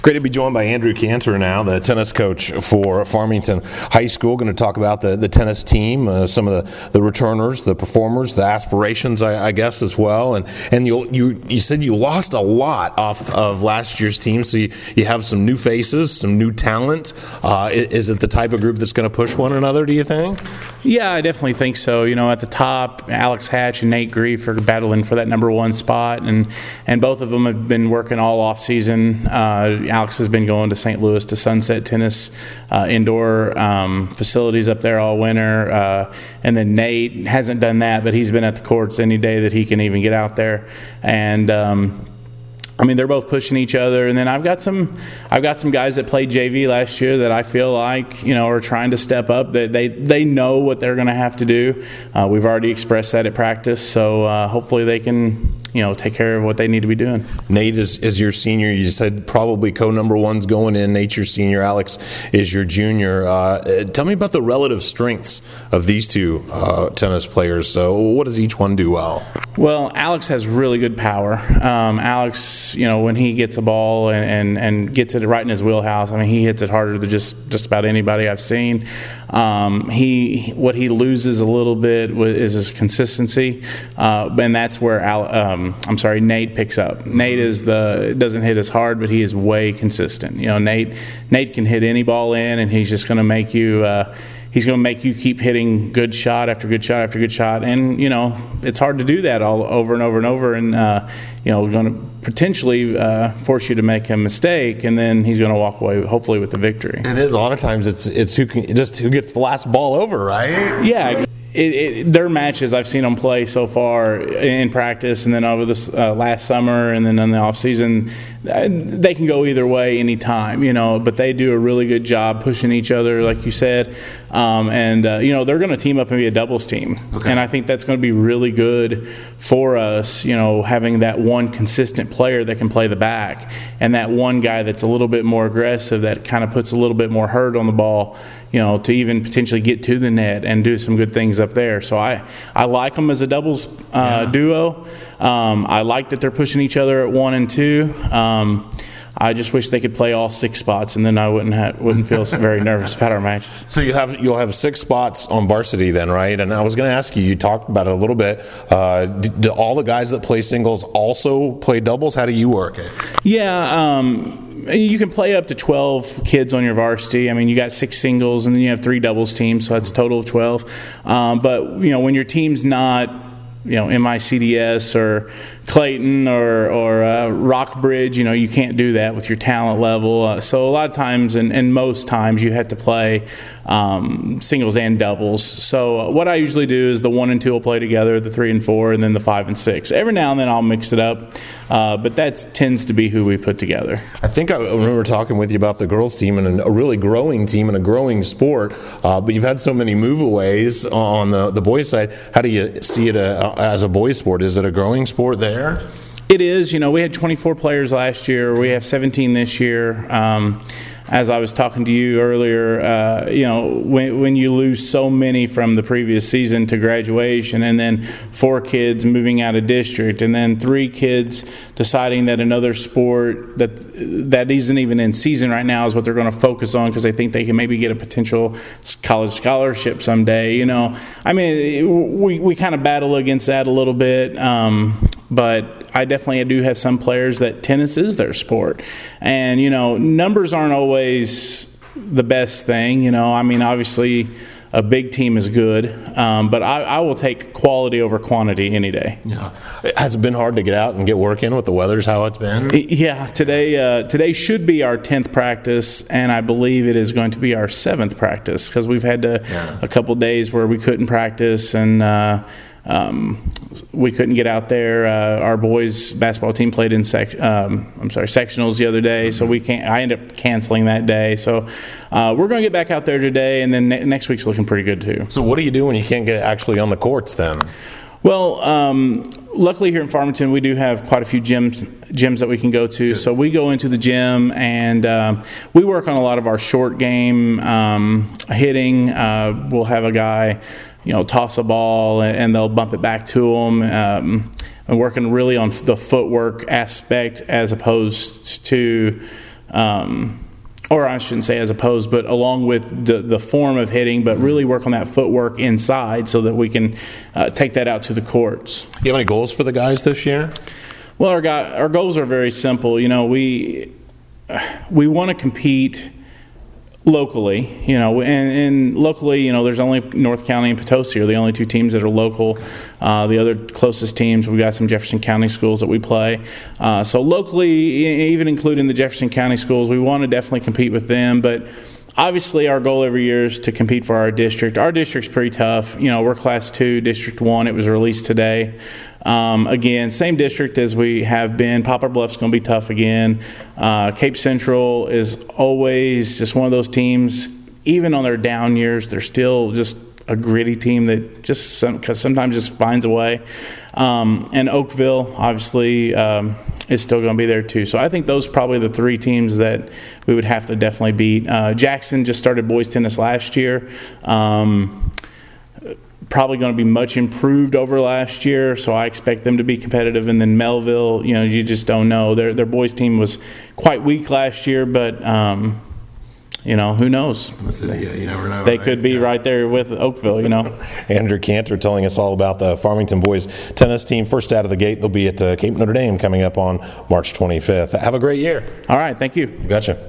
Great to be joined by Andrew Cantor now, the tennis coach for Farmington High School. Going to talk about the tennis team, some of the returners, the performers, the aspirations, I guess, as well. And you said you lost a lot off of last year's team, so you have some new faces, some new talent. Is it the type of group that's going to push one another, do you think? Yeah, I definitely think so. You know, at the top, Alex Hatch and Nate Grief are battling for that number one spot, and both of them have been working all off season. Alex has been going to St. Louis to Sunset Tennis indoor facilities up there all winter, and then Nate hasn't done that, but he's been at the courts any day that he can even get out there. And I mean, they're both pushing each other, and then I've got some guys that played JV last year that I feel like, you know, are trying to step up. They know what they're going to have to do. We've already expressed that at practice, so hopefully they can, you know, take care of what they need to be doing. Nate is your senior. You said probably number one's going in. Nate's your senior. Alex is your junior. Tell me about the relative strengths of these two tennis players. So what does each one do well? Well, Alex has really good power. Alex, you know, when he gets a ball and gets it right in his wheelhouse, I mean, he hits it harder than just about anybody I've seen. What he loses a little bit is his consistency, and that's where Nate picks up. Nate doesn't hit as hard, but he is way consistent. You know, Nate can hit any ball in, and he's just going to make you. He's going to make you keep hitting good shot after good shot after good shot, and you know it's hard to do that all over and over and over, and you know, going to potentially force you to make a mistake, and then he's going to walk away hopefully with the victory. It is a lot of times it's who gets the last ball over, right? Yeah. Their matches I've seen them play so far in practice, and then over this last summer, and then in the off season, they can go either way anytime, you know. But they do a really good job pushing each other, like you said, and you know, they're going to team up and be a doubles team, and I think that's going to be really good for us, you know, having that one consistent player that can play the back, and that one guy that's a little bit more aggressive, that kind of puts a little bit more hurt on the ball, you know, to even potentially get to the net and do some good things up there. So I like them as a doubles duo. I like that they're pushing each other at 1 and 2. I just wish they could play all 6 spots, and then I wouldn't feel very nervous about our matches. So you'll have 6 spots on varsity then, right? And I was going to ask you talked about it a little bit. Do all the guys that play singles also play doubles? How do you work it? Yeah. You can play up to 12 kids on your varsity. I mean, you got 6 singles, and then you have 3 doubles teams, so that's a total of 12. But, you know, when your team's not, you know, MICDS or Clayton or Rockbridge, you know, you can't do that with your talent level. So a lot of times, and most times, you have to play singles and doubles. So what I usually do is the 1 and 2 will play together, the 3 and 4, and then the 5 and 6. Every now and then I'll mix it up, but that tends to be who we put together. I think I remember talking with you about the girls team and a really growing team and a growing sport, but you've had so many move-aways on the boys' side. How do you see it as a boys' sport? Is it a growing sport there? It is. You know, we had 24 players last year. We have 17 this year. As I was talking to you earlier, you know, when you lose so many from the previous season to graduation, and then 4 kids moving out of district, and then 3 kids deciding that another sport that isn't even in season right now is what they're going to focus on because they think they can maybe get a potential college scholarship someday. You know, I mean, we kind of battle against that a little bit. But I do have some players that tennis is their sport. And, you know, numbers aren't always the best thing. You know, I mean, obviously a big team is good, but I will take quality over quantity any day. Yeah. Has it been hard to get out and get work in with the weather's how it's been? Yeah, today should be our 10th practice, and I believe it is going to be our 7th practice because we've had a couple days where we couldn't practice, and we couldn't get out there. Our boys basketball team played in sectionals the other day, so I ended up canceling that day. So we're going to get back out there today, and then next week's looking pretty good too. So what do you do when you can't get actually on the courts then? Well, luckily here in Farmington, we do have quite a few gyms that we can go to. So we go into the gym and we work on a lot of our short game hitting. We'll have a guy, you know, toss a ball and they'll bump it back to them. And working really on the footwork aspect as opposed to or I shouldn't say as opposed, but along with the form of hitting, but really work on that footwork inside so that we can take that out to the courts. Do you have any goals for the guys this year? Well, our goals are very simple. We want to compete locally, and locally, there's only North County and Potosi are the only two teams that are local. The other closest teams, we've got some Jefferson County schools that we play. So locally, even including the Jefferson County schools, we want to definitely compete with them. But obviously, our goal every year is to compete for our district. Our district's pretty tough. We're Class 2, District 1. It was released today. Again, same district as we have been. Poplar Bluff's going to be tough again. Cape Central is always just one of those teams. Even on their down years, they're still just a gritty team that just sometimes just finds a way. And Oakville, obviously, is still going to be there too. So I think those are probably the three teams that we would have to definitely beat. Jackson just started boys tennis last year. Probably going to be much improved over last year, so I expect them to be competitive. And then Melville, you just don't know. Their boys team was quite weak last year, but who knows? You never know. They could be right there with Oakville, Andrew Cantor telling us all about the Farmington boys tennis team. First out of the gate, they'll be at Cape Notre Dame coming up on March 25th. Have a great year. All right, thank you. Gotcha.